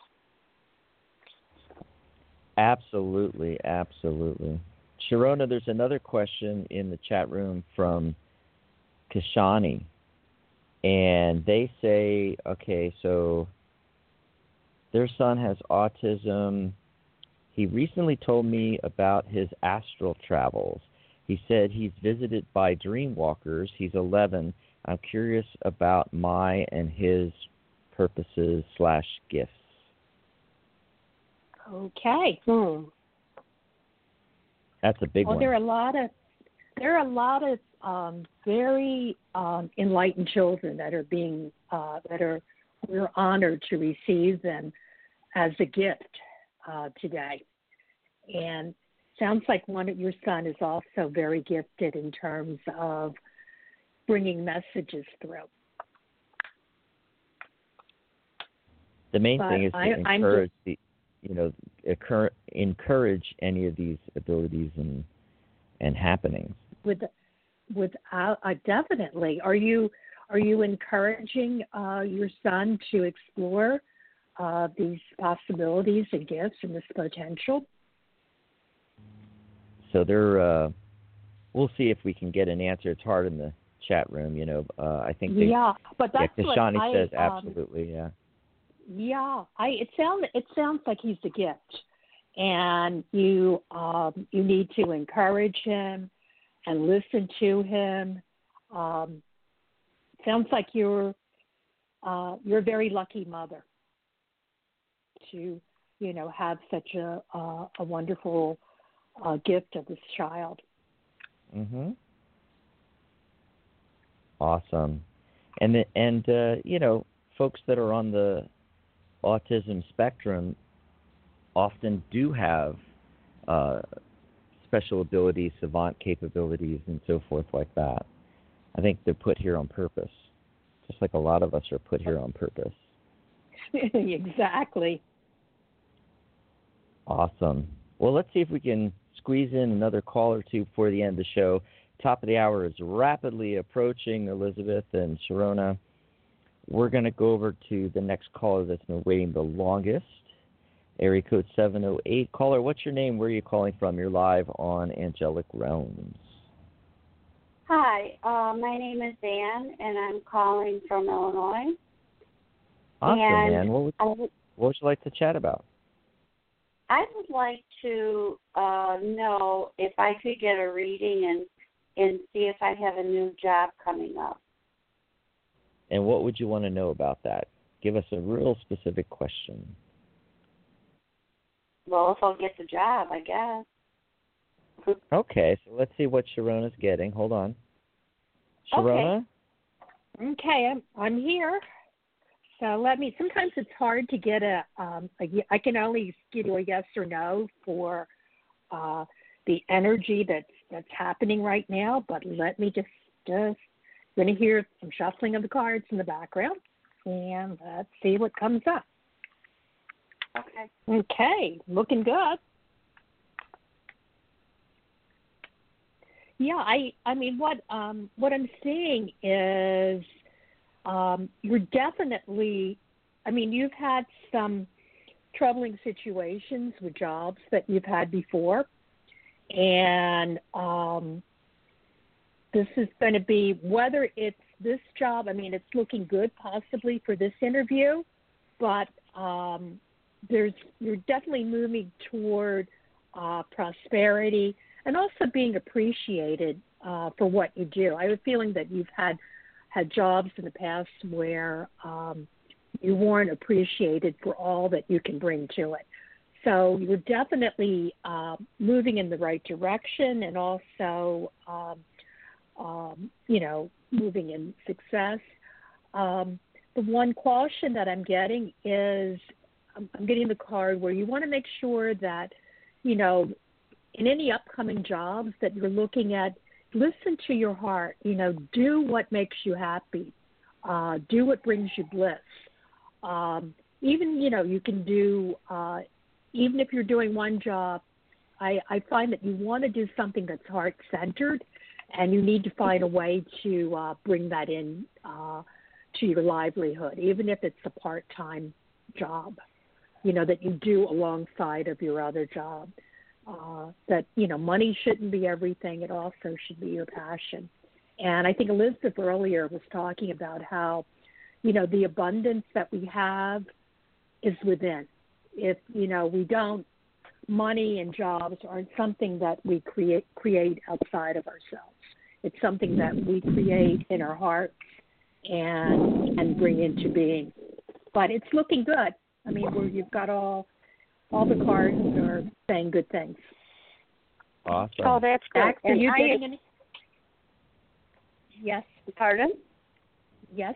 Speaker 2: Absolutely. Sharona, there's another question in the chat room from Kashani, and they say, okay, so their son has autism. He recently told me about his astral travels. He said he's visited by dream walkers. He's 11. I'm curious about my and his purposes / gifts.
Speaker 3: Okay.
Speaker 2: That's a big one.
Speaker 3: There are a lot of very enlightened children that are being we're honored to receive them as a gift today. And sounds like your son is also very gifted in terms of bringing messages through.
Speaker 2: The main thing is to encourage any of these abilities and happenings. Definitely. Are you encouraging your son to explore these possibilities and gifts and this potential? So we'll see if we can get an answer. It's hard in the chat room, I think.
Speaker 3: But that's what
Speaker 2: Kashani says absolutely.
Speaker 3: Yeah, it sounds like he's a gift, and you need to encourage him and listen to him. Sounds like you're a very lucky mother to have such a wonderful gift of this child.
Speaker 2: Mhm. Awesome, and folks that are on the autism spectrum often do have special abilities, savant capabilities, and so forth like that. I think they're put here on purpose, just like a lot of us are put here on purpose.
Speaker 3: Exactly.
Speaker 2: Awesome. Well, let's see if we can squeeze in another call or two before the end of the show. Top of the hour is rapidly approaching, Elizabeth and Sharona. We're going to go over to the next caller that's been waiting the longest. Area code 708. Caller, what's your name? Where are you calling from? You're live on Angelic Realms.
Speaker 7: Hi, my name is Ann, and I'm calling from Illinois.
Speaker 2: Awesome, Ann. What would you like to chat about?
Speaker 7: I would like to know if I could get a reading and see if I have a new job coming up.
Speaker 2: And what would you want to know about that? Give us a real specific question.
Speaker 7: Well, if I'll get the job, I guess.
Speaker 2: Okay, so let's see what Sharona's getting. Hold on. Sharona?
Speaker 3: Okay, I'm here. So sometimes it's hard to get I can only give you a yes or no for the energy that's happening right now, but let me just going to hear some shuffling of the cards in the background, and let's see what comes up. Okay, looking good. Yeah, I mean what I'm seeing is you're definitely, you've had some troubling situations with jobs that you've had before, and this is going to be, whether it's this job, it's looking good possibly for this interview, but you're definitely moving toward prosperity and also being appreciated for what you do. I have a feeling that you've had jobs in the past where you weren't appreciated for all that you can bring to it. So you're definitely moving in the right direction, and also, moving in success. The one caution that I'm getting is I'm getting the card where you want to make sure that, in any upcoming jobs that you're looking at, listen to your heart. Do what makes you happy. Do what brings you bliss. Even, you can do, even if you're doing one job, I find that you want to do something that's heart-centered, and you need to find a way to bring that in to your livelihood, even if it's a part-time job, that you do alongside of your other job. That, money shouldn't be everything. It also should be your passion. And I think Elizabeth earlier was talking about how, the abundance that we have is within. If, we don't, money and jobs aren't something that we create outside of ourselves. It's something that we create in our hearts and bring into being. But it's looking good. I mean, where you've got all the cards are saying good things.
Speaker 2: Awesome.
Speaker 7: Oh, that's good.
Speaker 3: Dax, are you getting any? Yes.
Speaker 7: Pardon?
Speaker 3: Yes.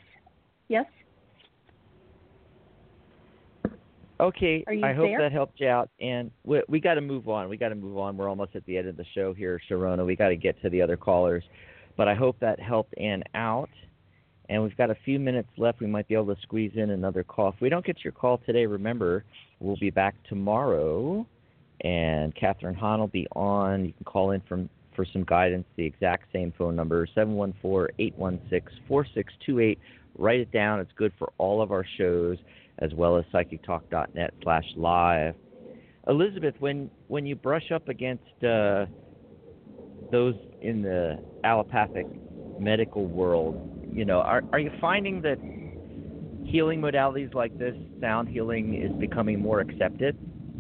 Speaker 2: Okay, I hope
Speaker 3: there?
Speaker 2: that helped you out. And we got to move on. We're almost at the end of the show here, Sharona. We got to get to the other callers. But I hope that helped Ann out. And we've got a few minutes left. We might be able to squeeze in another call. If we don't get your call today, remember, we'll be back tomorrow. And Catherine Hahn will be on. You can call in for some guidance. The exact same phone number, 714-816-4628. Write it down. It's good for all of our shows, as well as psychictalk.net/live. Elizabeth, when you brush up against those in the allopathic medical world, are you finding that healing modalities like this, sound healing, is becoming more accepted?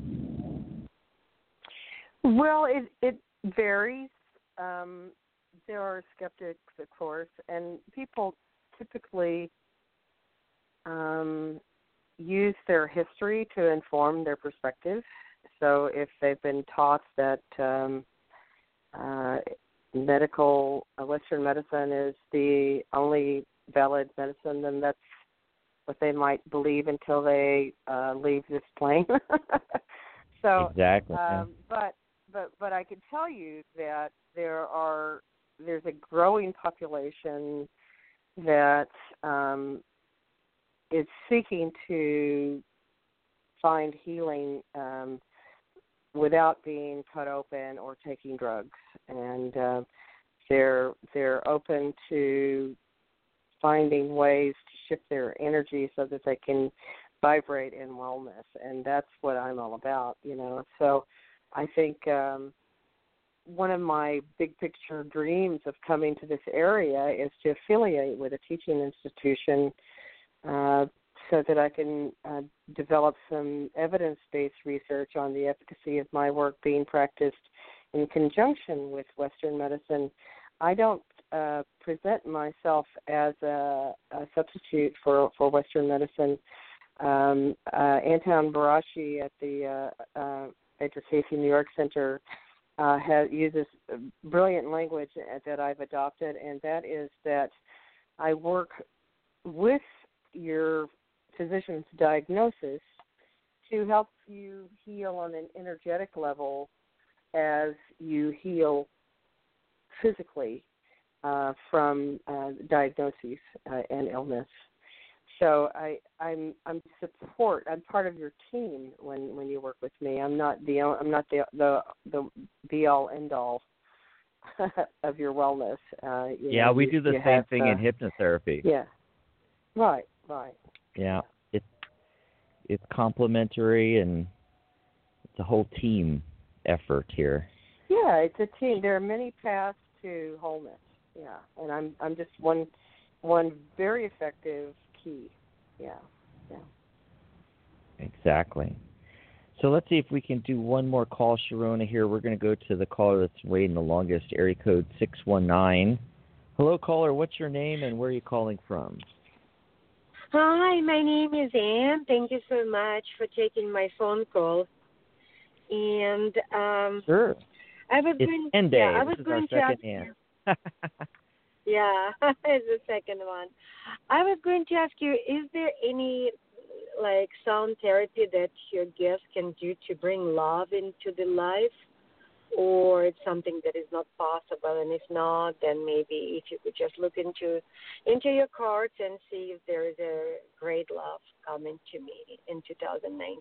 Speaker 4: Well, it varies. There are skeptics, of course, and people typically use their history to inform their perspective. So if they've been taught that Western medicine is the only valid medicine, then that's what they might believe until they leave this plane. So
Speaker 2: exactly.
Speaker 4: But I can tell you that there's a growing population that is seeking to find healing without being cut open or taking drugs, and they're open to finding ways to shift their energy so that they can vibrate in wellness, and that's what I'm all about, So I think one of my big picture dreams of coming to this area is to affiliate with a teaching institution so that I can develop some evidence-based research on the efficacy of my work being practiced in conjunction with Western medicine. I don't present myself as a substitute for Western medicine. Anton Barashi at the Edgar Cayce New York Center uses brilliant language that I've adopted, and that is that I work with your physician's diagnosis to help you heal on an energetic level as you heal physically from diagnoses and illness. So I'm support. I'm part of your team when you work with me. I'm not the be all end all of your wellness.
Speaker 2: We do the same thing in hypnotherapy.
Speaker 4: Yeah. Right.
Speaker 2: Yeah, it's complementary, and it's a whole team effort here.
Speaker 4: Yeah, it's a team. There are many paths to wholeness. Yeah, and I'm just one very effective key. Yeah.
Speaker 2: Exactly. So let's see if we can do one more call, Sharona, here. We're going to go to the caller that's waiting the longest, area code 619. Hello, caller. What's your name and where are you calling from?
Speaker 8: Hi, my name is Anne. Thank you so much for taking my phone call. And
Speaker 2: Sure.
Speaker 8: I was
Speaker 2: It's
Speaker 8: going.
Speaker 2: Ann Day.
Speaker 8: Yeah, I was
Speaker 2: This is
Speaker 8: going
Speaker 2: our
Speaker 8: to ask.
Speaker 2: second Ann.
Speaker 8: Yeah, it's the second one. I was going to ask you: is there any like sound therapy that your guests can do to bring love into the life, or it's something that is not possible? And if not, then maybe if you could just look into your cards and see if there is a great love coming to me in 2019.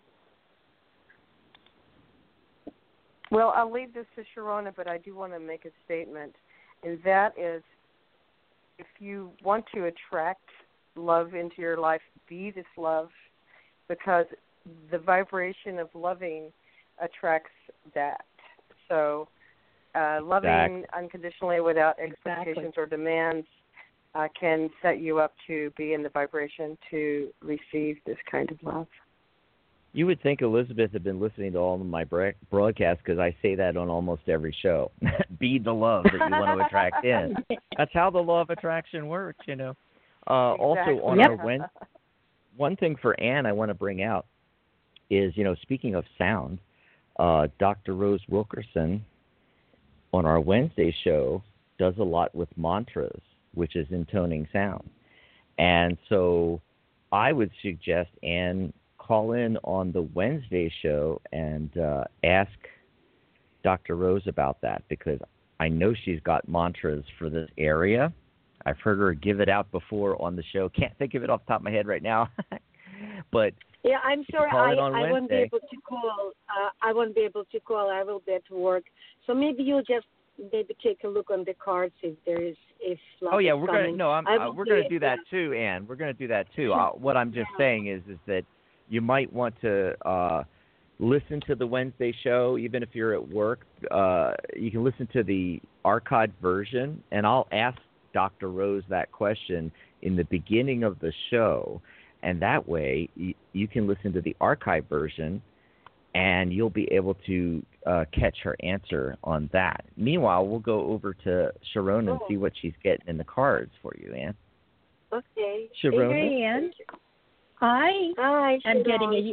Speaker 4: Well, I'll leave this to Sharona, but I do want to make a statement, and that is if you want to attract love into your life, be this love, because the vibration of loving attracts that. So loving unconditionally without expectations or demands can set you up to be in the vibration to receive this kind of love.
Speaker 2: You would think Elizabeth had been listening to all of my broadcasts because I say that on almost every show. Be the love that you want to attract in. That's how the law of attraction works, you know. Also, on our one thing for Anne I want to bring out is, you know, speaking of sound, Dr. Rose Wilkerson on our Wednesday show does a lot with mantras, which is intoning sound. And so I would suggest Anne call in on the Wednesday show and ask Dr. Rose about that, because I know she's got mantras for this area. I've heard her give it out before on the show. Can't think of it off the top of my head right now. But
Speaker 8: yeah, I'm sorry, I won't be
Speaker 2: Wednesday.
Speaker 8: able to call. I won't be able to call. I will be at work. So maybe you'll just maybe take a look on the cards if there is love is
Speaker 2: we're
Speaker 8: coming.
Speaker 2: we're gonna do that too, Anne. We're gonna do that too. What I'm just saying is that you might want to listen to the Wednesday show, even if you're at work. You can listen to the archived version, and I'll ask Dr. Rose that question in the beginning of the show, and that way you can listen to the archived version, and you'll be able to catch her answer on that. Meanwhile, we'll go over to Sharona and see what she's getting in the cards for you, Anne.
Speaker 8: Okay.
Speaker 2: Sharona?
Speaker 3: Hey, Anne. Hi.
Speaker 8: Hi.
Speaker 3: I'm getting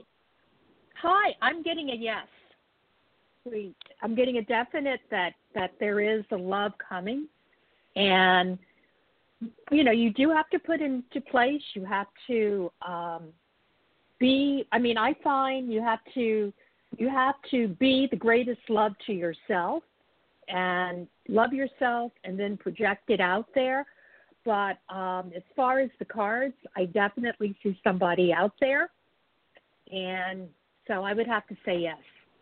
Speaker 3: a yes. Sweet. I'm getting a definite that there is a love coming, and you know, you do have to put into place. You have to be. I mean, I find you have to be the greatest love to yourself, and love yourself, and then project it out there. But as far as the cards, I definitely see somebody out there, and so I would have to say yes.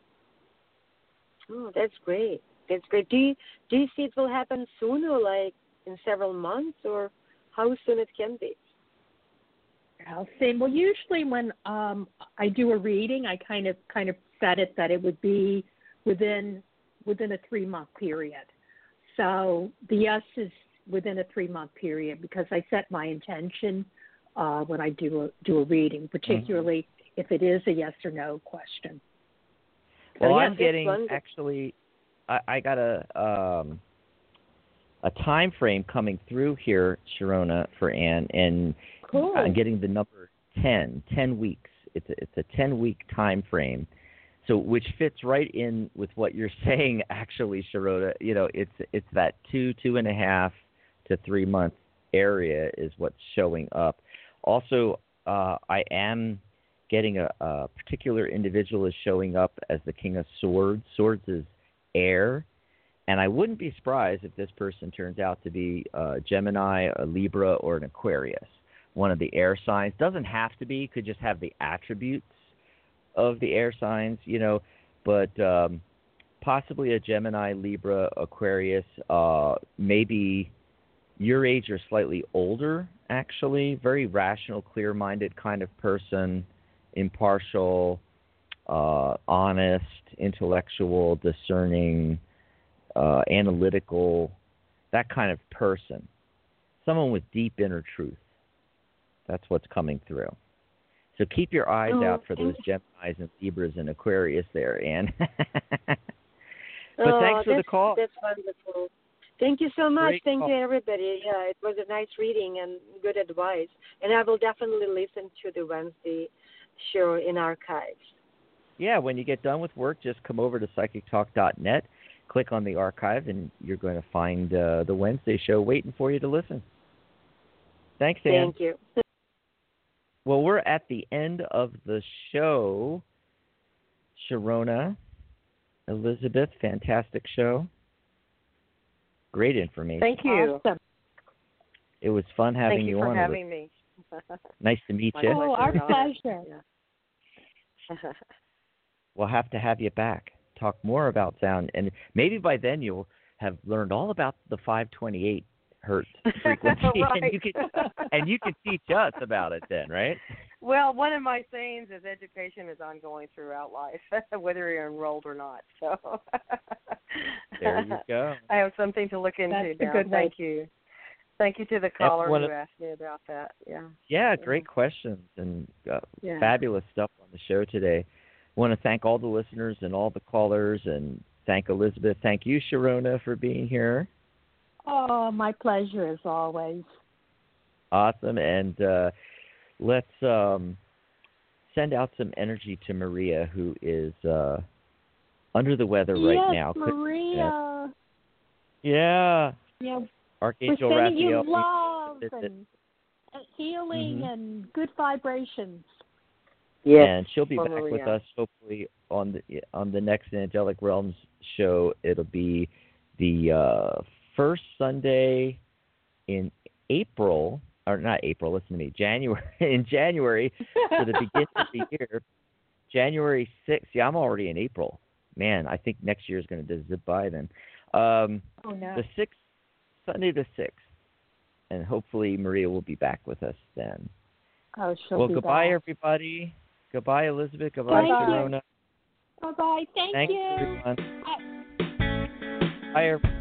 Speaker 8: Oh, that's great. That's great. Do you see it will happen soon, or like in several months, or how soon it can be?
Speaker 3: I'll say, well, usually when I do a reading, I kind of set it that it would be within a 3-month period. So the yes is within a 3-month period, because I set my intention when I do a reading, particularly if it is a yes or no question.
Speaker 2: Well,
Speaker 8: So,
Speaker 2: I'm getting actually. I got a time frame coming through here, Sharona, for Anne, and
Speaker 3: cool.
Speaker 2: I'm getting the number 10 weeks. It's a 10-week time frame, so which fits right in with what you're saying, actually, Sharona. You know, it's that 2.5 to 3 month area is what's showing up. Also, I am getting a particular individual is showing up as the King of Swords. Swords is air. And I wouldn't be surprised if this person turns out to be a Gemini, a Libra, or an Aquarius, one of the air signs. Doesn't have to be, could just have the attributes of the air signs, you know, but possibly a Gemini, Libra, Aquarius, maybe your age or slightly older, actually. Very rational, clear-minded kind of person, impartial, honest, intellectual, discerning, analytical, that kind of person. Someone with deep inner truth. That's what's coming through. So keep your eyes out for those Geminis and Libras and Aquarius there, Ann. But thanks for the call.
Speaker 8: That's wonderful. Thank you so much.
Speaker 2: Great
Speaker 8: Thank
Speaker 2: call.
Speaker 8: you, everybody. Yeah, it was a nice reading and good advice. And I will definitely listen to the Wednesday show in archives.
Speaker 2: Yeah, when you get done with work, just come over to psychictalk.net, click on the archive, and you're going to find the Wednesday show waiting for you to listen. Thanks, Ann.
Speaker 8: Thank you.
Speaker 2: Well, we're at the end of the show. Sharona, Elizabeth, fantastic show. Great information.
Speaker 4: Thank you.
Speaker 3: Awesome.
Speaker 2: It was fun having
Speaker 4: Thank you
Speaker 2: on.
Speaker 4: for having me.
Speaker 2: Nice to meet you.
Speaker 3: Oh, our pleasure.
Speaker 4: Yeah.
Speaker 2: We'll have to have you back. Talk more about sound, and maybe by then you'll have learned all about the 528 hertz frequency,
Speaker 4: Right.
Speaker 2: and you can teach us about it then, right?
Speaker 4: Well, one of my sayings is education is ongoing throughout life, whether you're enrolled or not. So
Speaker 2: There you go.
Speaker 4: I have something to look into
Speaker 3: That's a
Speaker 4: now.
Speaker 3: good one.
Speaker 4: Thank you. Thank you to the caller who asked me about that. Yeah.
Speaker 2: Yeah, great questions and
Speaker 4: Yeah.
Speaker 2: fabulous stuff on the show today. I want to thank all the listeners and all the callers, and thank Elizabeth. Thank you, Sharona, for being here.
Speaker 3: Oh, my pleasure as always.
Speaker 2: Awesome. And let's send out some energy to Maria, who is under the weather right now.
Speaker 3: Maria.
Speaker 2: Yeah.
Speaker 3: Yeah.
Speaker 2: Archangel
Speaker 3: We're sending
Speaker 2: Raphael.
Speaker 3: you love and healing and good vibrations.
Speaker 2: Yes, and she'll be back
Speaker 4: Maria.
Speaker 2: with us hopefully on the next Angelic Realms show. It'll be the first Sunday in April, or not April, listen to me, January, in January for the beginning of the year, January 6th. Yeah, I'm already in April. Man, I think next year is going to zip by then.
Speaker 3: No.
Speaker 2: The 6th, Sunday the 6th, and hopefully Maria will be back with us then.
Speaker 3: Oh, she'll
Speaker 2: well,
Speaker 3: be
Speaker 2: goodbye,
Speaker 3: back.
Speaker 2: everybody. Goodbye, Elizabeth. Goodbye, Sharona.
Speaker 3: Bye-bye. Thank
Speaker 2: Thanks,
Speaker 3: you.
Speaker 2: everyone. Bye, everyone.